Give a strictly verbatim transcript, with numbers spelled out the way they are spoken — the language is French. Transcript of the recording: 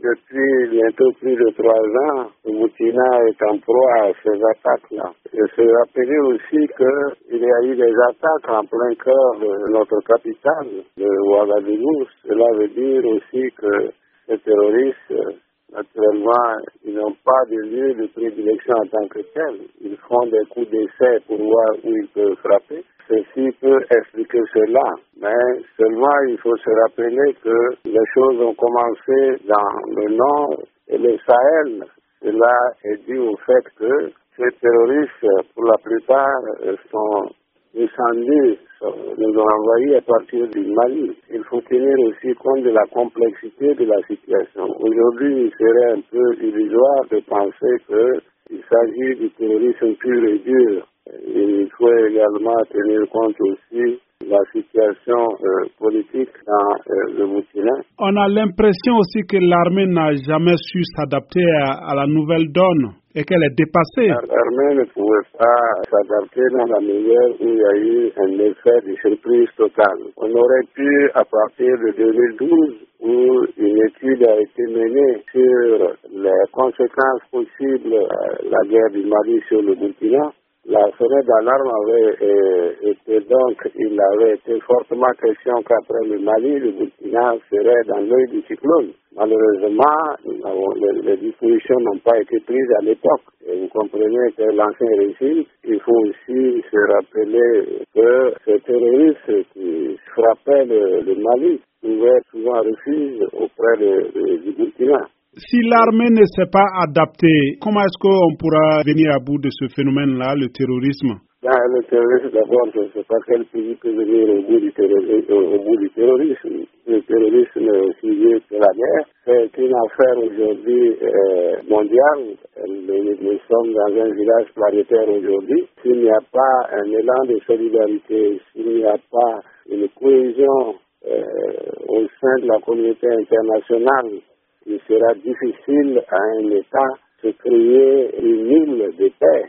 depuis bientôt plus de trois ans, le Burkina est en proie à ces attaques-là. Il faut se rappeler aussi qu'il y a eu des attaques en plein cœur de notre capitale, de Ouagadougou. Cela veut dire aussi que les terroristes, naturellement, ils n'ont pas de lieu de prédilection en tant que tel. Ils font des coups d'essai pour voir où ils peuvent frapper. Ceci peut expliquer cela. Mais seulement, il faut se rappeler que les choses ont commencé dans le nord et le Sahel. Cela est dû au fait que ces terroristes, pour la plupart, sont descendus, nous ont envoyés à partir du Mali. Il faut tenir aussi compte de la complexité de la situation. Aujourd'hui, il serait un peu illusoire de penser qu'il s'agit du terrorisme pur et dur. Et il faut également tenir compte aussi de la situation euh, politique dans euh, le Burkina. On a l'impression aussi que l'armée n'a jamais su s'adapter à, à la nouvelle donne et qu'elle est dépassée. L'armée ne pouvait pas s'adapter dans la mesure où il y a eu un effet de surprise totale. On aurait pu, à partir de deux mille douze, où une étude a été menée sur les conséquences possibles de la guerre du Mali sur le Burkina, la sonnette d'alarme avait euh, été donc, il avait été fortement question qu'après le Mali, le Burkina serait dans l'œil du cyclone. Malheureusement, les, les dispositions n'ont pas été prises à l'époque. Et vous comprenez que l'ancien régime, il faut aussi se rappeler que ces terroristes qui frappaient le, le Mali trouvaient souvent refuge auprès de, de, du Burkina. Si l'armée ne s'est pas adaptée, comment est-ce qu'on pourra venir à bout de ce phénomène-là, le terrorisme? Ben, le terrorisme, d'abord, je ne sais pas quel pays peut venir au bout du terrorisme. Au bout du terrorisme. Le terrorisme, si vieux que la guerre, c'est une affaire aujourd'hui euh, mondiale. Nous, nous sommes dans un village planétaire aujourd'hui. S'il n'y a pas un élan de solidarité, s'il n'y a pas une cohésion euh, au sein de la communauté internationale, il sera difficile à un État de créer une île de paix.